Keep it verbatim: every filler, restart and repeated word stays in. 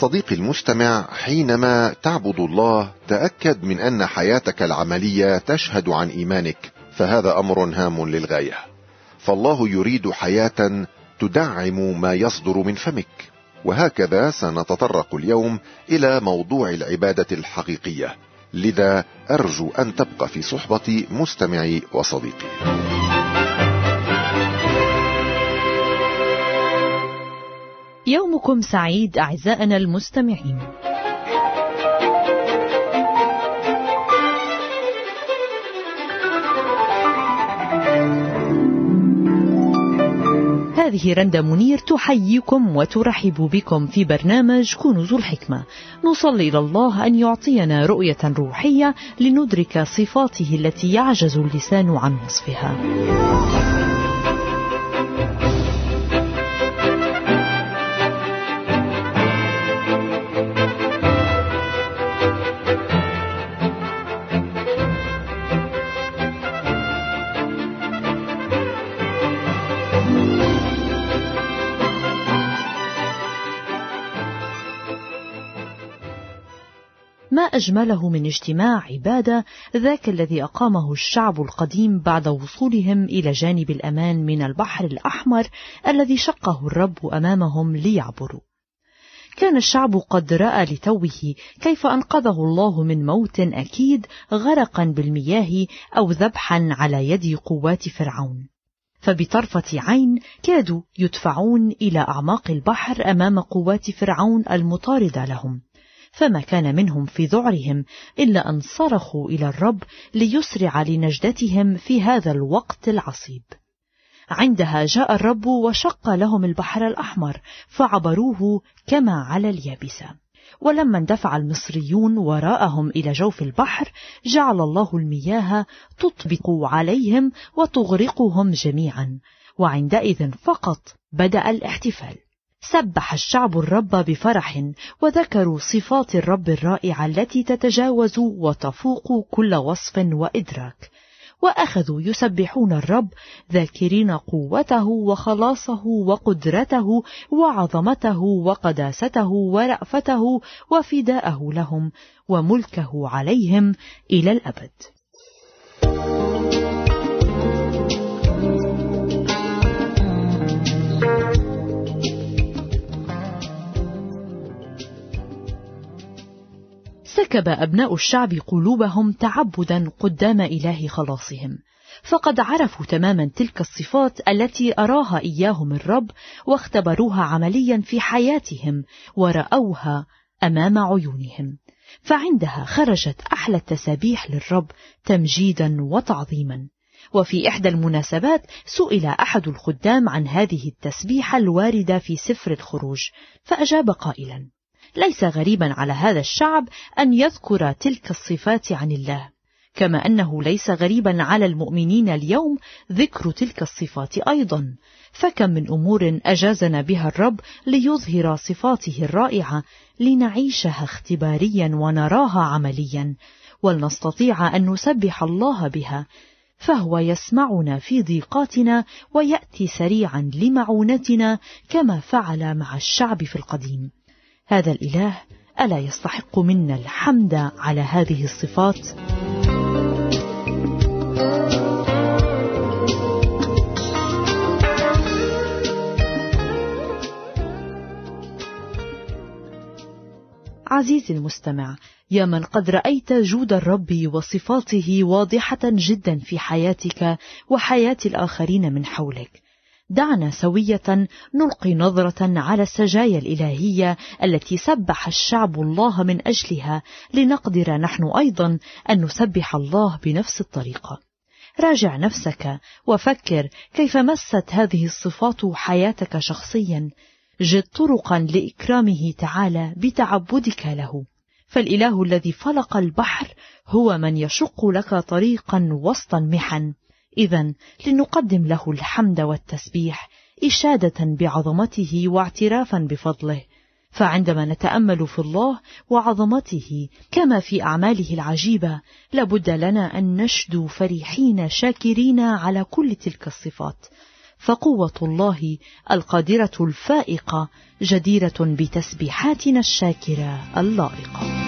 صديقي المستمع، حينما تعبد الله تأكد من أن حياتك العملية تشهد عن إيمانك، فهذا أمر هام للغاية. فالله يريد حياة تدعم ما يصدر من فمك. وهكذا سنتطرق اليوم إلى موضوع العبادة الحقيقية، لذا أرجو أن تبقى في صحبة مستمعي وصديقي. يومكم سعيد أعزائنا المستمعين. هذه رندا منير تحييكم وترحب بكم في برنامج كنوز الحكمة. نصلي إلى الله أن يعطينا رؤية روحية لندرك صفاته التي يعجز اللسان عن وصفها. ما أجمله من اجتماع عبادة ذاك الذي أقامه الشعب القديم بعد وصولهم إلى جانب الأمان من البحر الأحمر الذي شقه الرب أمامهم ليعبروا. كان الشعب قد رأى لتوه كيف أنقذه الله من موت أكيد، غرقا بالمياه أو ذبحا على يد قوات فرعون. فبطرفة عين كادوا يدفعون إلى أعماق البحر أمام قوات فرعون المطاردة لهم، فما كان منهم في ذعرهم إلا أن صرخوا إلى الرب ليسرع لنجدتهم في هذا الوقت العصيب. عندها جاء الرب وشق لهم البحر الأحمر فعبروه كما على اليابسة. ولما اندفع المصريون وراءهم إلى جوف البحر جعل الله المياه تطبق عليهم وتغرقهم جميعا، وعندئذ فقط بدأ الاحتفال. سبح الشعب الرب بفرح وذكروا صفات الرب الرائعة التي تتجاوز وتفوق كل وصف وإدراك، وأخذوا يسبحون الرب ذاكرين قوته وخلاصه وقدرته وعظمته وقداسته ورأفته وفداءه لهم وملكه عليهم إلى الأبد. سكب أبناء الشعب قلوبهم تعبدا قدام إله خلاصهم، فقد عرفوا تماما تلك الصفات التي أراها إياهم الرب، واختبروها عمليا في حياتهم ورأوها أمام عيونهم. فعندها خرجت أحلى التسابيح للرب تمجيدا وتعظيما. وفي إحدى المناسبات سئل أحد الخدام عن هذه التسبيحة الواردة في سفر الخروج، فأجاب قائلا: ليس غريبا على هذا الشعب أن يذكر تلك الصفات عن الله، كما أنه ليس غريبا على المؤمنين اليوم ذكر تلك الصفات أيضا. فكم من أمور أجازنا بها الرب ليظهر صفاته الرائعة لنعيشها اختباريا ونراها عمليا، ولنستطيع أن نسبح الله بها، فهو يسمعنا في ضيقاتنا ويأتي سريعا لمعونتنا كما فعل مع الشعب في القديم. هذا الإله ألا يستحق منا الحمد على هذه الصفات؟ عزيزي المستمع، يا من قد رأيت جود الرب وصفاته واضحة جدا في حياتك وحياة الآخرين من حولك، دعنا سوية نلقي نظرة على السجايا الإلهية التي سبح الشعب الله من أجلها، لنقدر نحن أيضا أن نسبح الله بنفس الطريقة. راجع نفسك وفكر كيف مست هذه الصفات حياتك شخصيا. جد طرقا لإكرامه تعالى بتعبدك له، فالإله الذي فلق البحر هو من يشق لك طريقا وسط المحن. إذن لنقدم له الحمد والتسبيح إشادة بعظمته واعترافا بفضله. فعندما نتأمل في الله وعظمته كما في أعماله العجيبة، لابد لنا أن نشدو فرحين شاكرين على كل تلك الصفات، فقوة الله القادرة الفائقة جديرة بتسبيحاتنا الشاكرة اللائقة.